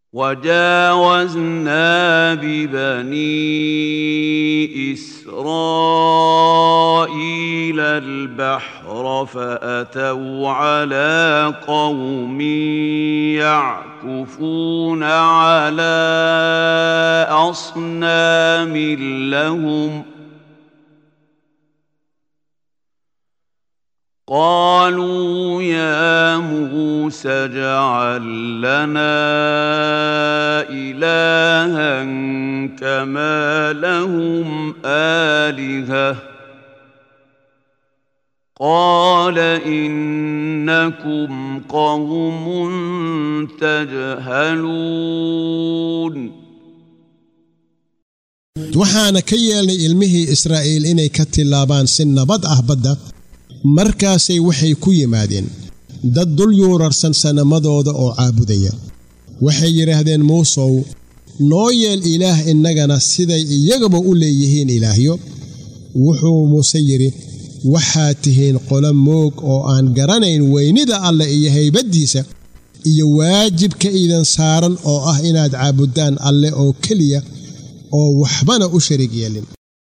وجاوزنا ببني إسرائيل البحر فأتوا على قوم يعكفون على أصنام لهم قالوا يا موسى اجعل لنا إلها كما لهم آلهة قال إنكم قوم تجهلون waxaana ka yeelnay ilmihii Israa'iil inay ka tilaabaan si nabad ah badda markaasay waxay ku yimaadeen dad dul yuurarsan sanamadooda oo caabudaya waxay yiraahdeen Muusow noo yeel ilaah innagana siday iyagaba u leeyihiin ilaahyo wuxuu Muuse yiri waxaad tihiin qolo moog oo aan garanayn weynida Alle iyo haybadiisa iyo waajibka idan saaran oo ah inaad caabudaan Alle oo kaliya oo waxbana u shariig yeelin